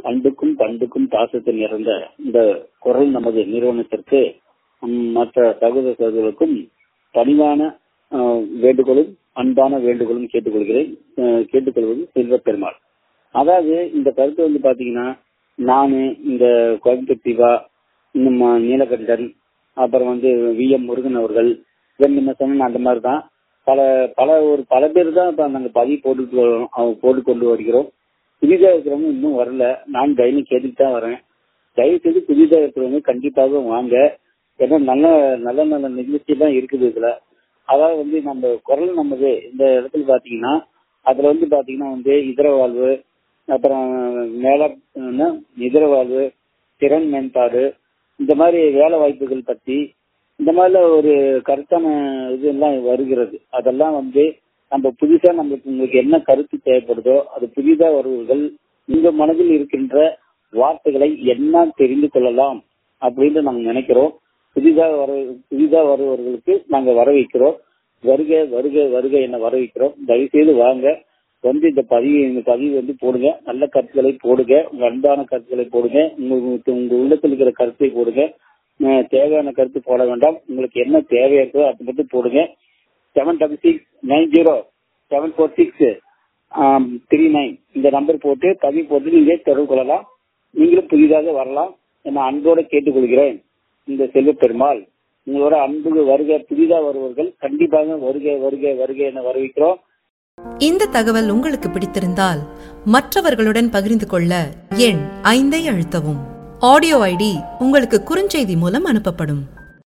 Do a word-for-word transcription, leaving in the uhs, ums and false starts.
அன்புக்கும் பண்புக்கும் பாசத்தை நிறைந்த இந்த குரல் நமது நிறுவனத்திற்கு மற்ற சகோதர சகோதரர்களுக்கும் பணிவான வேண்டுகோளும் அன்பான வேண்டுகோளும் கேட்டுக்கொள்கிறேன். கேட்டுக்கொள்வது செல்வ பெருமாள். அதாவது இந்த கருத்து வந்து பாத்தீங்கன்னா, நானு இந்த கோயம்புத்தூர் சிவா, இன்னும் நீலகண்டன், அப்புறம் வந்து வி எம் முருகன் அவர்கள், சொன்ன அந்த மாதிரிதான் பல பல ஒரு பல பேர் தான் இப்ப நாங்க பதிவு போட்டு போட்டு கொண்டு வருகிறோம். புதிதாக இருக்கிறவங்க இன்னும் வரல. நான் டைனி கேட்டுட்டு தான் வரேன். தயவு செய்து புதிதாக இருக்கிறவங்க கண்டிப்பாக வாங்க. ஏன்னா நல்ல நல்ல நல்ல நிகழ்ச்சி தான் இருக்குது இதுல. அதாவது வந்து நம்ம குரல் நமது இந்த இடத்துல பாத்தீங்கன்னா, அதுல வந்து பாத்தீங்கன்னா வந்து இதர வாழ்வு, அப்புறம் மேல இதர வாழ்வு, திறன் மேம்பாடு, இந்த மாதிரி வேலை வாய்ப்புகள் பத்தி இந்த மாதிரில ஒரு கருத்தான இது எல்லாம் வருகிறது. அதெல்லாம் வந்து நம்ம புதுசா நம்மளுக்கு உங்களுக்கு என்ன கருத்து தேவைப்படுதோ அது புதிதா வருவர்கள் உங்க மனதில் இருக்கின்ற வார்த்தைகளை என்ன தெரிந்து கொள்ளலாம் அப்படின்னு நாங்க நினைக்கிறோம். புதிதாக வர புதிதா வருவர்களுக்கு நாங்க வர வைக்கிறோம். வருக வருக வருக என்ன வர வைக்கிறோம். தயவு செய்து வாங்க, வந்து இந்த பதிவு இந்த பதிவு வந்து போடுங்க. நல்ல கருத்துக்களை போடுங்க, உங்க அன்பான கருத்துக்களை போடுங்க, உங்க உங்க உள்ளத்தில் இருக்கிற கருத்தை போடுங்க. தேவையான கருத்து போட வேண்டாம். உங்களுக்கு என்ன தேவையா இருக்கோ அது மட்டும் போடுங்க. Seven double six nine zero seven four six three nine இந்த நம்பர் போட்டு பதிவு போட்டு நீங்க தொடர்பு கொள்ளலாம். நீங்களும் புதிதாக வரலாம் என அன்போடு கேட்டுக்கொள்கிறேன். இந்த செல்வ பெருமாள் உங்களோட அன்பு வருக. புதிதாக வருவர்கள் கண்டிப்பாக வருக வருக வருக என வரவேற்கிறோம். இந்த தகவல் உங்களுக்கு பிடித்திருந்தால் மற்றவர்களுடன் பகிர்ந்து கொள்ள எண் ஐந்தை அழுத்தவும். ஆடியோ ஐடி உங்களுக்கு குறுஞ்செய்தி மூலம் அனுப்பப்படும்.